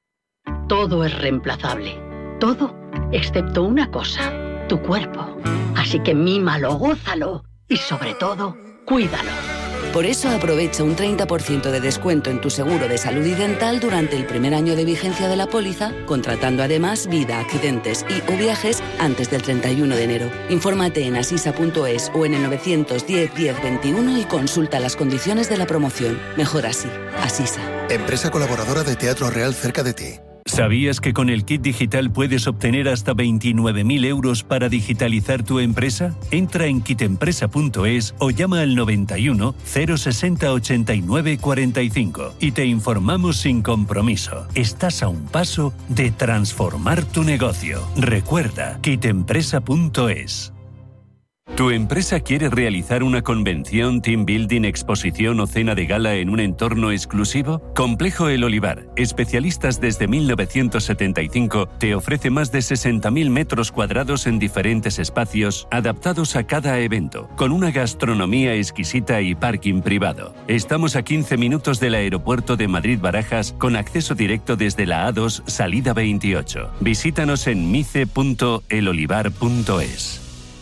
Todo es reemplazable. Todo, excepto una cosa, tu cuerpo. Así que mímalo, gózalo y, sobre todo, cuídalo.
Por eso aprovecha un treinta por ciento de descuento en tu seguro de salud y dental durante el primer año de vigencia de la póliza, contratando además vida, accidentes y o viajes antes del treinta y uno de enero. Infórmate en asisa punto es o en el novecientos diez diez veintiuno y consulta las condiciones de la promoción. Mejor así. Asisa.
Empresa colaboradora de Teatro Real cerca de ti.
¿Sabías que con el kit digital puedes obtener hasta veintinueve mil euros para digitalizar tu empresa? Entra en kitempresa punto es o llama al noventa y uno, cero sesenta, ochenta y nueve, cuarenta y cinco y te informamos sin compromiso. Estás a un paso de transformar tu negocio. Recuerda, kitempresa punto es. ¿Tu empresa quiere realizar una convención, team building, exposición o cena de gala en un entorno exclusivo? Complejo El Olivar, especialistas desde mil novecientos setenta y cinco, te ofrece más de sesenta mil metros cuadrados en diferentes espacios adaptados a cada evento, con una gastronomía exquisita y parking privado. Estamos a quince minutos del aeropuerto de Madrid-Barajas, con acceso directo desde la A dos, salida veintiocho. Visítanos en mice punto el olivar punto es.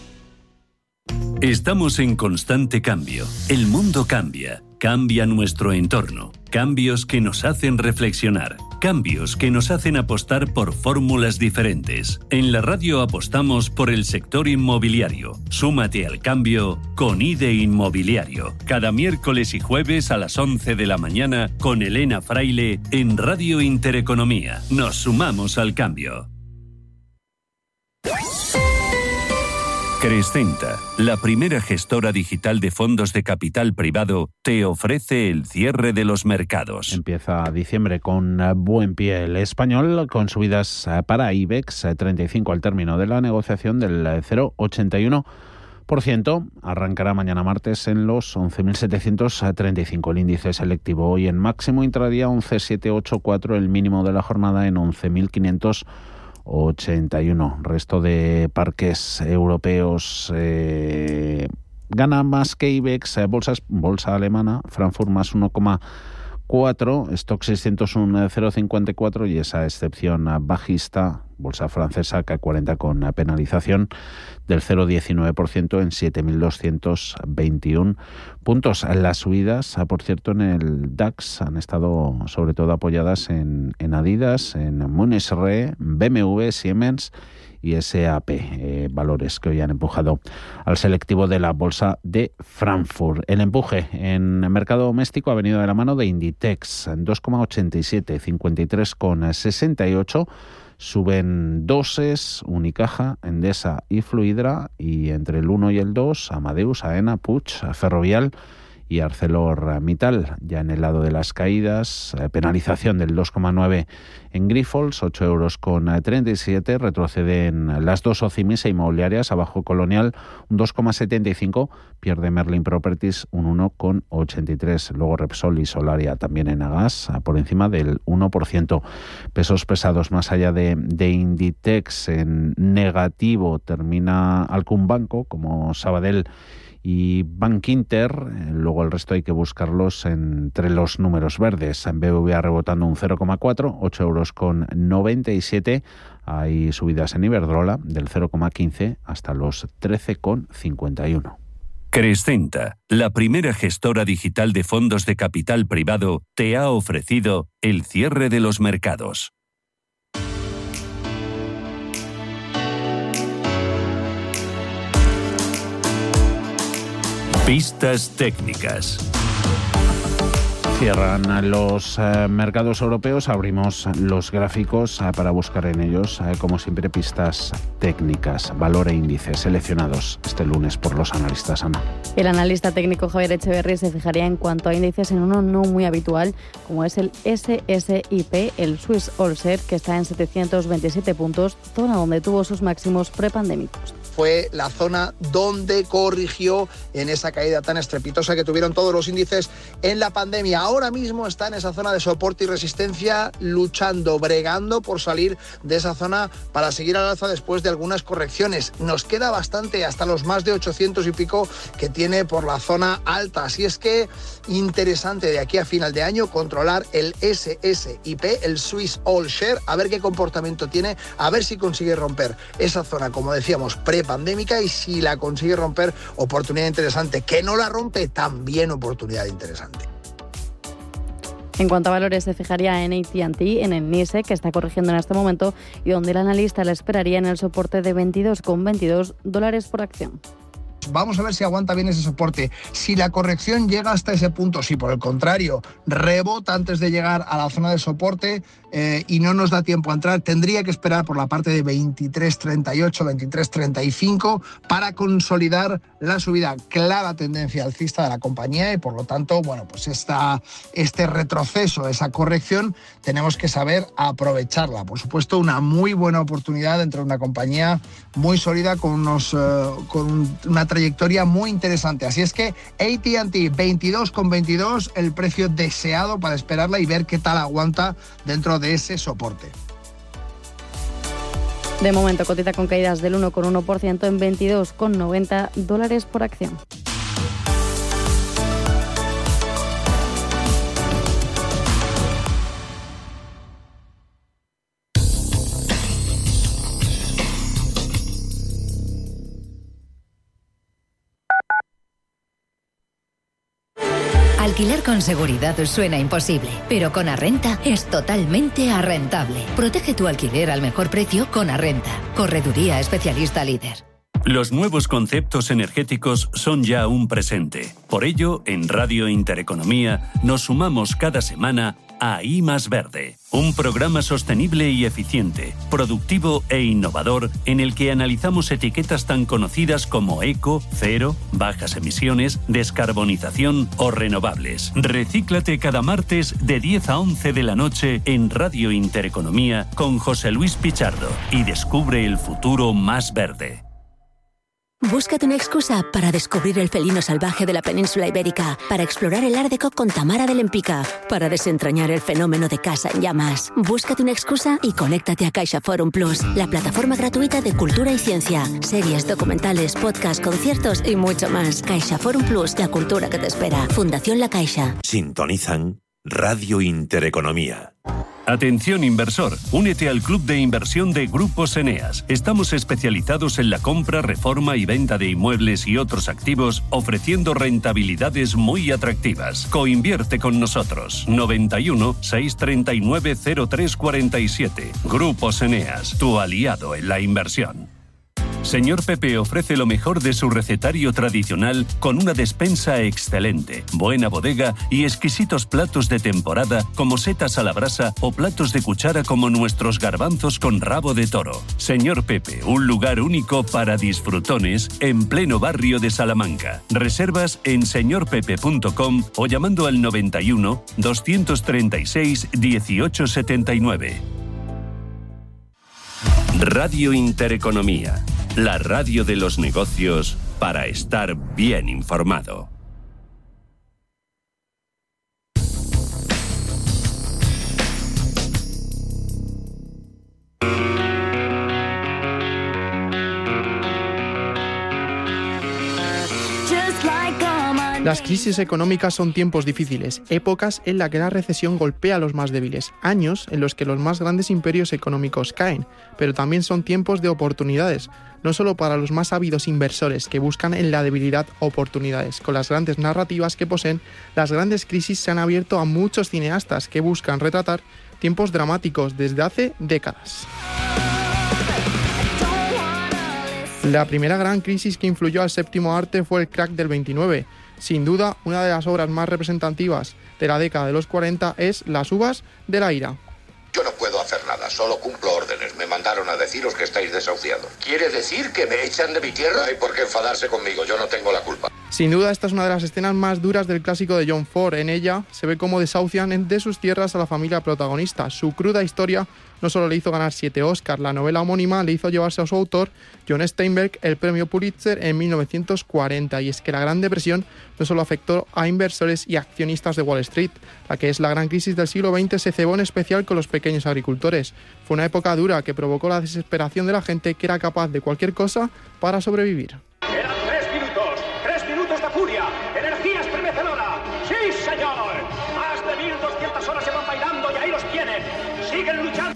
Estamos en constante cambio. El mundo cambia. Cambia nuestro entorno. Cambios que nos hacen reflexionar. Cambios que nos hacen apostar por fórmulas diferentes. En la radio apostamos por el sector inmobiliario. Súmate al cambio con I D E Inmobiliario. Cada miércoles y jueves a las once de la mañana con Elena Fraile en Radio Intereconomía. Nos sumamos al cambio. Crescenta, la primera gestora digital de fondos de capital privado, te ofrece el cierre de los mercados.
Empieza diciembre con buen pie el español, con subidas para IBEX treinta y cinco al término de la negociación del cero coma ochenta y uno por ciento. Arrancará mañana martes en los once mil setecientos treinta y cinco. El índice selectivo hoy en máximo intradía once mil setecientos ochenta y cuatro, el mínimo de la jornada en once mil quinientos ochenta y uno. Resto de parques europeos eh, gana más que IBEX, bolsas, bolsa alemana, Frankfurt más uno coma cuatro, Stock seiscientos un cero coma cincuenta y cuatro y esa excepción bajista, bolsa francesa C A C cuarenta con penalización del cero coma diecinueve por ciento en siete mil doscientos veintiuno puntos. Las subidas, por cierto, en el DAX han estado sobre todo apoyadas en, en Adidas, en Munich Re, B M W, Siemens y S A P, eh, valores que hoy han empujado al selectivo de la bolsa de Frankfurt. El empuje en el mercado doméstico ha venido de la mano de Inditex, dos coma ochenta y siete, cincuenta y tres coma sesenta y ocho. Suben Doses, Unicaja, Endesa y Fluidra, y entre el uno y el dos, Amadeus, Aena, Puig, Ferrovial y ArcelorMittal. Ya en el lado de las caídas, eh, penalización del dos coma nueve en Grifols, ocho euros con treinta y siete, retroceden las dos Ocimis e inmobiliarias, abajo Colonial un dos coma setenta y cinco, pierde Merlin Properties un uno coma ochenta y tres, luego Repsol y Solaria también en Agas por encima del uno por ciento. Pesos pesados más allá de, de Inditex en negativo, termina algún banco como Sabadell y Bankinter, luego el resto hay que buscarlos entre los números verdes. En B B V A rebotando un cero coma cuatro, ocho euros con noventa y siete. Hay subidas en Iberdrola del cero coma quince hasta los trece con cincuenta y uno.
Crescenta, la primera gestora digital de fondos de capital privado, te ha ofrecido el cierre de los mercados. Pistas técnicas.
Cierran los eh, mercados europeos, abrimos los gráficos eh, para buscar en ellos, eh, como siempre, pistas técnicas, valor e índices seleccionados este lunes por los analistas. Ana.
El analista técnico Javier Echeverry se fijaría en cuanto a índices en uno no muy habitual, como es el S S I P, el Swiss All Share, que está en setecientos veintisiete puntos, zona donde tuvo sus máximos prepandémicos.
Fue la zona donde corrigió en esa caída tan estrepitosa que tuvieron todos los índices en la pandemia. Ahora mismo está en esa zona de soporte y resistencia, luchando, bregando por salir de esa zona para seguir al alza después de algunas correcciones. Nos queda bastante, hasta los más de ochocientos y pico que tiene por la zona alta. Así es que interesante de aquí a final de año controlar el S S I P, el Swiss All Share, a ver qué comportamiento tiene, a ver si consigue romper esa zona, como decíamos, pre pandémica, y si la consigue romper, oportunidad interesante. Que no la rompe, también oportunidad interesante.
En cuanto a valores, se fijaría en A T and T, en el NISE, que está corrigiendo en este momento y donde el analista la esperaría en el soporte de veintidós coma veintidós dólares por acción.
Vamos a ver si aguanta bien ese soporte. Si la corrección llega hasta ese punto, si por el contrario rebota antes de llegar a la zona de soporte eh, y no nos da tiempo a entrar, tendría que esperar por la parte de veintitrés treinta y ocho, veintitrés treinta y cinco para consolidar la subida. Clara tendencia alcista de la compañía y por lo tanto, bueno, pues esta, este retroceso, esa corrección, tenemos que saber aprovecharla. Por supuesto, una muy buena oportunidad dentro de una compañía muy sólida con, unos, uh, con una trayectoria muy interesante. Así es que A T and T veintidós coma veintidós, el precio deseado para esperarla y ver qué tal aguanta dentro de ese soporte.
De momento cotiza con caídas del uno coma uno por ciento en veintidós coma noventa dólares por acción.
Alquiler con seguridad suena imposible, pero con Arrenta es totalmente arrentable. Protege tu alquiler al mejor precio con Arrenta. Correduría especialista líder.
Los nuevos conceptos energéticos son ya un presente. Por ello, en Radio Intereconomía nos sumamos cada semana a I más Verde, un programa sostenible y eficiente, productivo e innovador en el que analizamos etiquetas tan conocidas como eco, cero, bajas emisiones, descarbonización o renovables. Recíclate cada martes de diez a once de la noche en Radio Intereconomía con José Luis Pichardo y descubre el futuro más verde.
Búscate una excusa para descubrir el felino salvaje de la península ibérica, para explorar el Art Deco con Tamara de Lempicka, para desentrañar el fenómeno de Casa en Llamas. Búscate una excusa y conéctate a CaixaForum Plus, la plataforma gratuita de cultura y ciencia, series, documentales, podcasts, conciertos y mucho más. CaixaForum Plus, la cultura que te espera. Fundación La Caixa.
Sintonizan Radio Intereconomía.
Atención inversor, únete al club de inversión de Grupos Eneas. Estamos especializados en la compra, reforma y venta de inmuebles y otros activos, ofreciendo rentabilidades muy atractivas. Coinvierte con nosotros. noventa y uno, seiscientos treinta y nueve, cero tres cuarenta y siete. Grupos Eneas, tu aliado en la inversión. Señor Pepe ofrece lo mejor de su recetario tradicional con una despensa excelente, buena bodega y exquisitos platos de temporada como setas a la brasa o platos de cuchara como nuestros garbanzos con rabo de toro. Señor Pepe, un lugar único para disfrutones en pleno barrio de Salamanca. Reservas en señor pepe punto com o llamando al noventa y uno, doscientos treinta y seis, dieciocho setenta y nueve. Radio Intereconomía, la radio de los negocios para estar bien informado.
Las crisis económicas son tiempos difíciles, épocas en las que la recesión golpea a los más débiles, años en los que los más grandes imperios económicos caen, pero también son tiempos de oportunidades, no solo para los más ávidos inversores que buscan en la debilidad oportunidades. Con las grandes narrativas que poseen, las grandes crisis se han abierto a muchos cineastas que buscan retratar tiempos dramáticos desde hace décadas. La primera gran crisis que influyó al séptimo arte fue el crack del veintinueve. Sin duda, una de las obras más representativas de la década de los cuarenta es Las uvas de la ira.
Yo no puedo hacer nada, solo cumplo órdenes. Me mandaron a deciros que estáis desahuciados. ¿Quiere decir que me echan de mi tierra? No hay por qué enfadarse conmigo, yo no tengo la culpa.
Sin duda, esta es una de las escenas más duras del clásico de John Ford. En ella se ve cómo desahucian de sus tierras a la familia protagonista. Su cruda historia no solo le hizo ganar siete Oscars, la novela homónima le hizo llevarse a su autor, John Steinbeck, el premio Pulitzer en mil novecientos cuarenta. Y es que la Gran Depresión no solo afectó a inversores y accionistas de Wall Street. La que es la gran crisis del siglo veinte se cebó en especial con los pequeños agricultores. Fue una época dura que provocó la desesperación de la gente que era capaz de cualquier cosa para sobrevivir.
Eran tres minutos, tres minutos de furia, energía estremecedora. ¡Sí, señor! Más de mil doscientas horas se van bailando y ahí los tienen. Siguen luchando.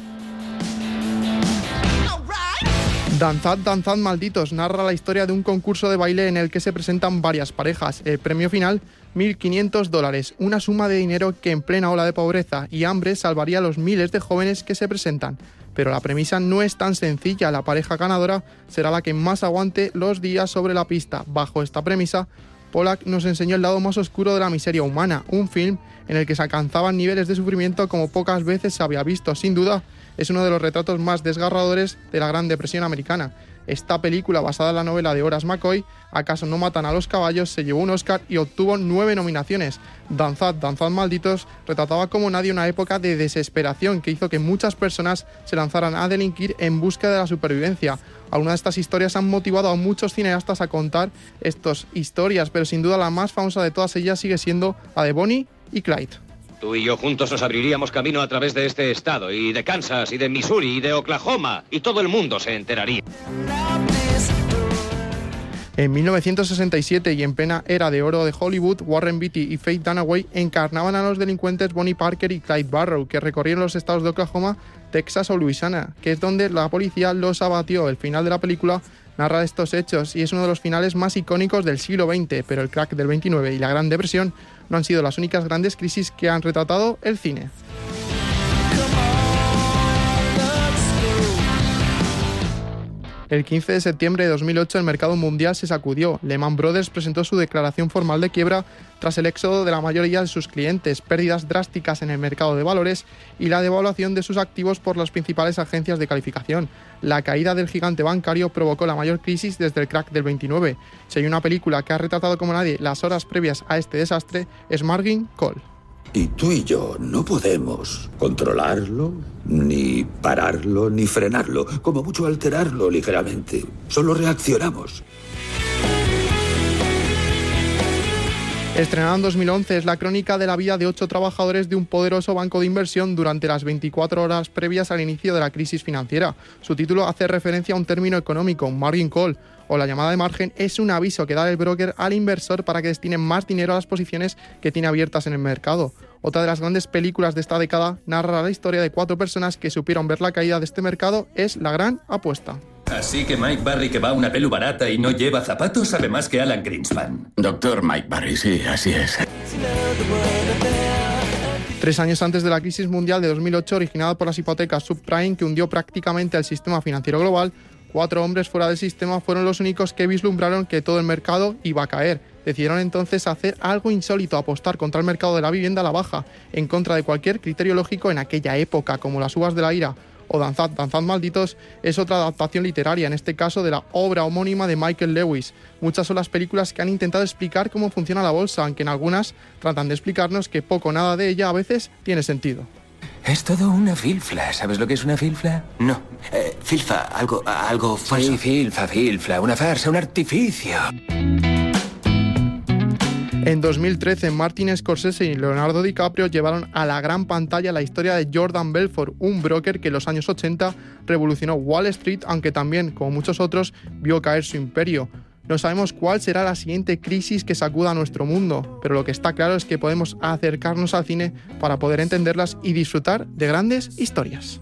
Danzad, danzad, malditos, narra la historia de un concurso de baile en el que se presentan varias parejas. El premio final, mil quinientos dólares, una suma de dinero que en plena ola de pobreza y hambre salvaría a los miles de jóvenes que se presentan. Pero la premisa no es tan sencilla, la pareja ganadora será la que más aguante los días sobre la pista. Bajo esta premisa, Pollack nos enseñó el lado más oscuro de la miseria humana, un film en el que se alcanzaban niveles de sufrimiento como pocas veces se había visto. Sin duda, es uno de los retratos más desgarradores de la Gran Depresión americana. Esta película, basada en la novela de Horace McCoy, ¿Acaso no matan a los caballos?, se llevó un Oscar y obtuvo nueve nominaciones. Danzad, danzad, malditos, retrataba como nadie una época de desesperación que hizo que muchas personas se lanzaran a delinquir en busca de la supervivencia. Algunas de estas historias han motivado a muchos cineastas a contar estas historias, pero sin duda la más famosa de todas ellas sigue siendo la de Bonnie y Clyde.
Tú y yo juntos nos abriríamos camino a través de este estado, y de Kansas, y de Missouri, y de Oklahoma, y todo el mundo se enteraría.
En mil novecientos sesenta y siete, y en plena era de oro de Hollywood, Warren Beatty y Faye Dunaway encarnaban a los delincuentes Bonnie Parker y Clyde Barrow, que recorrieron los estados de Oklahoma, Texas o Luisiana, que es donde la policía los abatió. El final de la película narra estos hechos y es uno de los finales más icónicos del siglo veinte, pero el crack del veintinueve y la Gran Depresión no han sido las únicas grandes crisis que han retratado el cine. El quince de septiembre de dos mil ocho el mercado mundial se sacudió. Lehman Brothers presentó su declaración formal de quiebra tras el éxodo de la mayoría de sus clientes, pérdidas drásticas en el mercado de valores y la devaluación de sus activos por las principales agencias de calificación. La caída del gigante bancario provocó la mayor crisis desde el crack del veintinueve. Si hay una película que ha retratado como nadie las horas previas a este desastre, es Margin Call.
Y tú y yo no podemos controlarlo, ni pararlo, ni frenarlo, como mucho alterarlo ligeramente. Solo reaccionamos.
Estrenada en dos mil once, es la crónica de la vida de ocho trabajadores de un poderoso banco de inversión durante las veinticuatro horas previas al inicio de la crisis financiera. Su título hace referencia a un término económico, margin call, o la llamada de margen. Es un aviso que da el broker al inversor para que destine más dinero a las posiciones que tiene abiertas en el mercado. Otra de las grandes películas de esta década narra la historia de cuatro personas que supieron ver la caída de este mercado. Es La Gran Apuesta.
Así que Mike Barry, que va a una pelu barata y no lleva zapatos, sabe más que Alan Greenspan.
Doctor Mike Barry, sí, así es.
Tres años antes de la crisis mundial de dos mil ocho, originada por las hipotecas subprime que hundió prácticamente el sistema financiero global, cuatro hombres fuera del sistema fueron los únicos que vislumbraron que todo el mercado iba a caer. Decidieron entonces hacer algo insólito, apostar contra el mercado de la vivienda a la baja, en contra de cualquier criterio lógico en aquella época, como las uvas de la ira o Danzad, Danzad Malditos, es otra adaptación literaria, en este caso de la obra homónima de Michael Lewis. Muchas son las películas que han intentado explicar cómo funciona la bolsa, aunque en algunas tratan de explicarnos que poco o nada de ella a veces tiene sentido.
Es todo una filfla. ¿Sabes lo que es una filfla?
No. Eh, filfa, algo, algo falso.
Sí, filfa, filfla, una farsa, un artificio.
En dos mil trece, Martin Scorsese y Leonardo DiCaprio llevaron a la gran pantalla la historia de Jordan Belfort, un broker que en los años ochenta revolucionó Wall Street, aunque también, como muchos otros, vio caer su imperio. No sabemos cuál será la siguiente crisis que sacuda a nuestro mundo, pero lo que está claro es que podemos acercarnos al cine para poder entenderlas y disfrutar de grandes historias.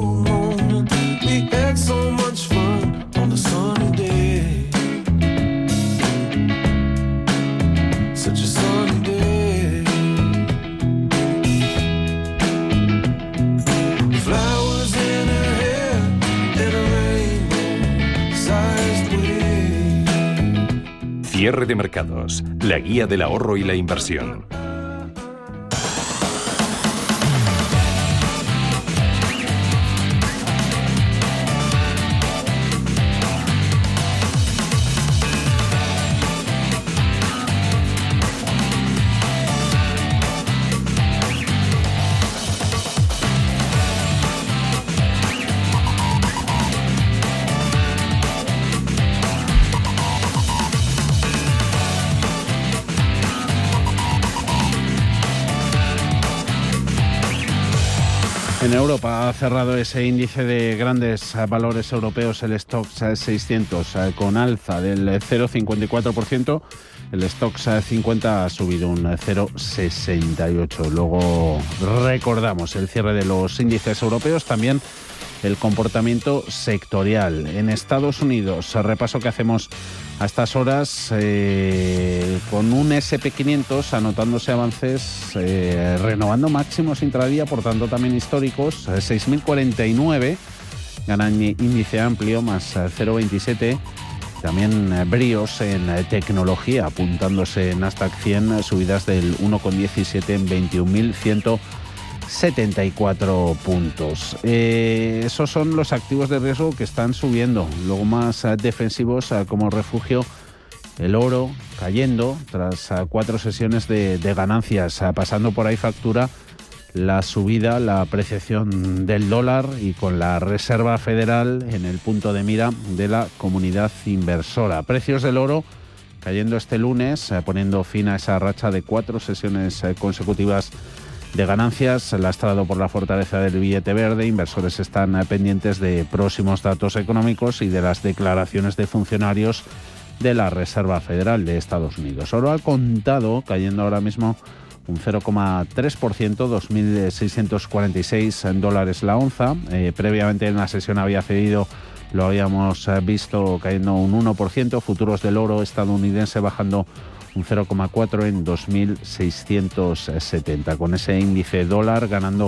Cierre de mercados, la guía del ahorro y la inversión.
En Europa ha cerrado ese índice de grandes valores europeos, el Stoxx seiscientos, con alza del cero coma cincuenta y cuatro por ciento. El Stoxx cincuenta ha subido un cero coma sesenta y ocho por ciento. Luego recordamos el cierre de los índices europeos, también el comportamiento sectorial. En Estados Unidos, repaso que hacemos a estas horas, eh, con un ese and pe quinientos anotándose avances, eh, renovando máximos intradía, por tanto también históricos, eh, seis mil cuarenta y nueve, ganan índice amplio, más eh, cero coma veintisiete. También eh, bríos en eh, tecnología, apuntándose en Nasdaq cien, subidas del uno coma diecisiete en veintiún mil ciento setenta y cuatro puntos. Eh, esos son los activos de riesgo que están subiendo. Luego más eh, defensivos, eh, como refugio, el oro cayendo tras eh, cuatro sesiones de, de ganancias, eh, pasando por ahí factura la subida, la apreciación del dólar, y con la Reserva Federal en el punto de mira de la comunidad inversora. Precios del oro cayendo este lunes, eh, poniendo fin a esa racha de cuatro sesiones eh, consecutivas de ganancias, lastrado por la fortaleza del billete verde. Inversores están pendientes de próximos datos económicos y de las declaraciones de funcionarios de la Reserva Federal de Estados Unidos. Oro al contado cayendo ahora mismo un cero coma tres por ciento, dos mil seiscientos cuarenta y seis dólares la onza. Eh, previamente en la sesión había cedido, lo habíamos visto cayendo un uno por ciento. Futuros del oro estadounidense bajando un cero coma cuatro en dos mil seiscientos setenta, con ese índice dólar ganando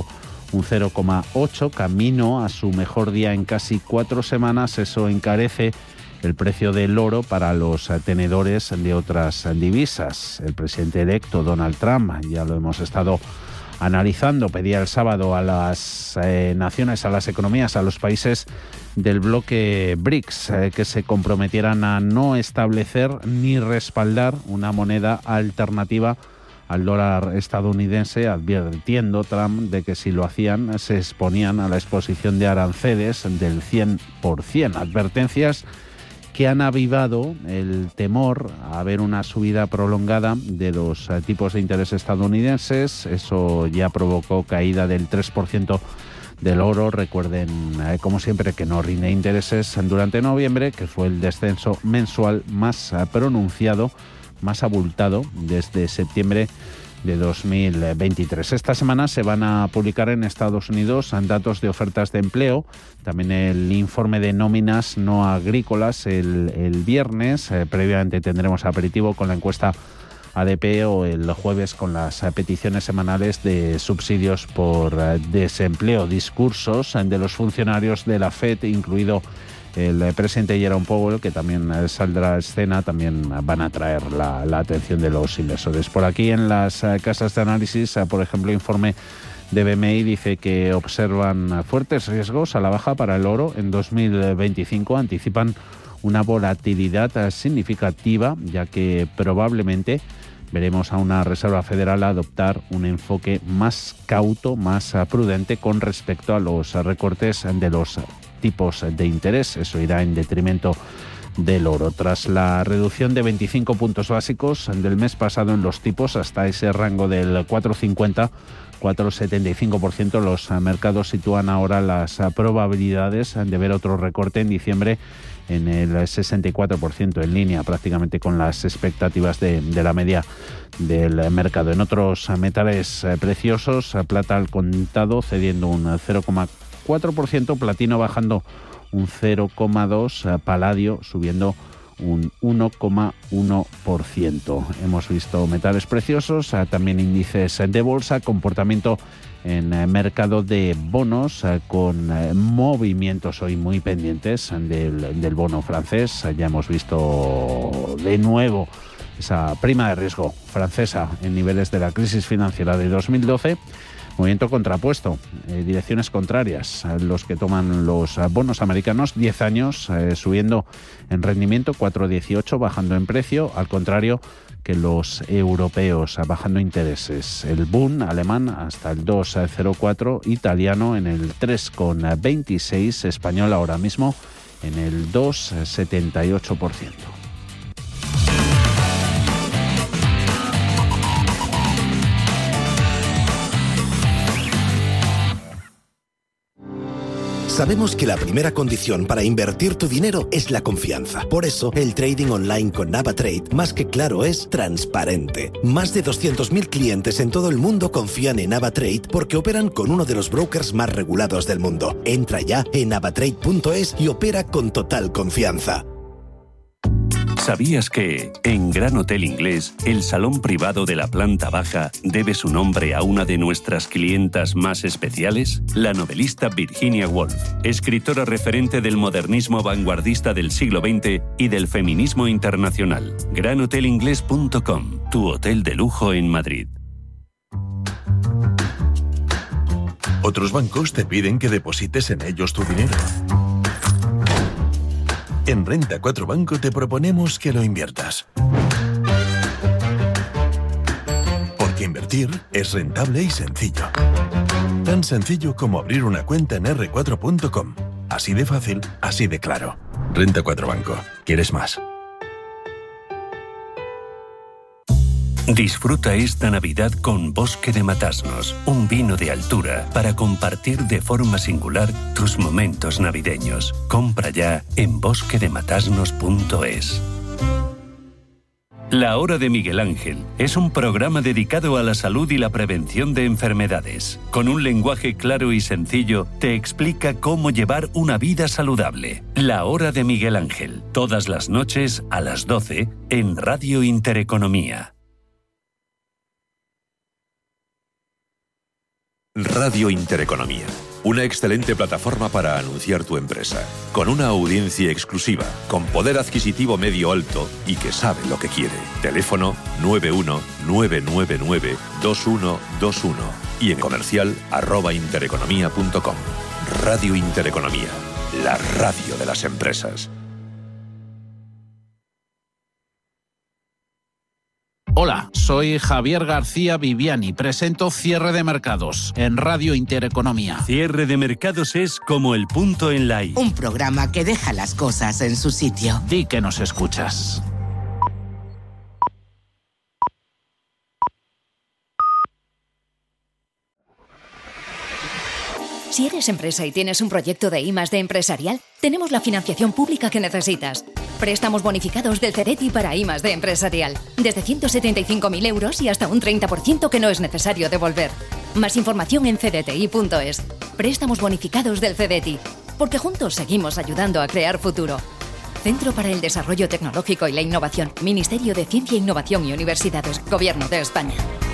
un cero coma ocho, camino a su mejor día en casi cuatro semanas. Eso encarece el precio del oro para los tenedores de otras divisas. El presidente electo Donald Trump, ya lo hemos estado analizando, pedía el sábado a las eh, naciones, a las economías, a los países del bloque BRICS eh, que se comprometieran a no establecer ni respaldar una moneda alternativa al dólar estadounidense, advirtiendo Trump de que si lo hacían se exponían a la exposición de aranceles del cien por ciento. Advertencias que han avivado el temor a ver una subida prolongada de los eh, tipos de interés estadounidenses. Eso ya provocó caída del tres por ciento del oro. Recuerden, eh, como siempre, que no rinde intereses durante noviembre, que fue el descenso mensual más eh, pronunciado, más abultado desde septiembre de dos mil veintitrés. Esta semana se van a publicar en Estados Unidos datos de ofertas de empleo, también el informe de nóminas no agrícolas el, el viernes. Eh, previamente tendremos aperitivo con la encuesta A D P o el jueves con las eh, peticiones semanales de subsidios por eh, desempleo. Discursos de los funcionarios de la Fed, incluido el presidente Jerome Powell, que también saldrá a escena, también van a atraer la, la atención de los inversores. Por aquí en las uh, casas de análisis, uh, por ejemplo, informe de B M I dice que observan fuertes riesgos a la baja para el oro en dos mil veinticinco. Anticipan una volatilidad uh, significativa, ya que probablemente veremos a una Reserva Federal adoptar un enfoque más cauto, más uh, prudente con respecto a los uh, recortes de los uh, tipos de interés. Eso irá en detrimento del oro. Tras la reducción de veinticinco puntos básicos del mes pasado en los tipos hasta ese rango del cuatro coma cincuenta, cuatro coma setenta y cinco por ciento, los mercados sitúan ahora las probabilidades de ver otro recorte en diciembre en el sesenta y cuatro por ciento, en línea prácticamente con las expectativas de, de la media del mercado. En otros metales preciosos, plata al contado cediendo un cero coma cuatro por ciento, platino bajando un cero coma dos por ciento, paladio subiendo un uno coma uno por ciento. Hemos visto metales preciosos, también índices de bolsa, comportamiento en mercado de bonos con movimientos hoy muy pendientes del, del bono francés. Ya hemos visto de nuevo esa prima de riesgo francesa en niveles de la crisis financiera de dos mil doce. Movimiento contrapuesto, eh, direcciones contrarias a los que toman los bonos americanos, diez años eh, subiendo en rendimiento, cuatro coma dieciocho, bajando en precio, al contrario que los europeos, bajando intereses. El Bund alemán hasta el dos coma cero cuatro, italiano en el tres coma veintiséis, español ahora mismo en el dos coma setenta y ocho por ciento.
Sabemos que la primera condición para invertir tu dinero es la confianza. Por eso, el trading online con NavaTrade, más que claro, es transparente. Más de doscientos mil clientes en todo el mundo confían en NavaTrade porque operan con uno de los brokers más regulados del mundo. Entra ya en navatrade punto es y opera con total confianza.
¿Sabías que, en Gran Hotel Inglés, el salón privado de la planta baja debe su nombre a una de nuestras clientas más especiales? La novelista Virginia Woolf, escritora referente del modernismo vanguardista del siglo veinte y del feminismo internacional. gran hotel inglés punto com, tu hotel de lujo en Madrid.
Otros bancos te piden que deposites en ellos tu dinero. En Renta cuatro Banco te proponemos que lo inviertas. Porque invertir es rentable y sencillo. Tan sencillo como abrir una cuenta en erre cuatro punto com. Así de fácil, así de claro. Renta cuatro Banco. ¿Quieres más?
Disfruta esta Navidad con Bosque de Matasnos, un vino de altura para compartir de forma singular tus momentos navideños. Compra ya en bosque de matasnos punto es. La Hora de Miguel Ángel es un programa dedicado a la salud y la prevención de enfermedades. Con un lenguaje claro y sencillo, te explica cómo llevar una vida saludable. La Hora de Miguel Ángel, todas las noches a las doce en Radio Intereconomía.
Radio Intereconomía. Una excelente plataforma para anunciar tu empresa, con una audiencia exclusiva, con poder adquisitivo medio alto y que sabe lo que quiere. Teléfono nueve uno nueve nueve nueve dos uno dos uno y en comercial arroba intereconomía punto com. Radio Intereconomía, la radio de las empresas.
Hola, soy Javier García Viviani. Presento Cierre de Mercados en Radio Intereconomía.
Cierre de Mercados es como el punto en la I.
Un programa que deja las cosas en su sitio.
Di que nos escuchas.
Si eres empresa y tienes un proyecto de I más D empresarial, tenemos la financiación pública que necesitas. Préstamos bonificados del CEDETI para I más D empresarial. Desde ciento setenta y cinco mil euros y hasta un treinta por ciento que no es necesario devolver. Más información en c d t i punto es. Préstamos bonificados del CEDETI. Porque juntos seguimos ayudando a crear futuro. Centro para el Desarrollo Tecnológico y la Innovación. Ministerio de Ciencia, Innovación y Universidades. Gobierno de España.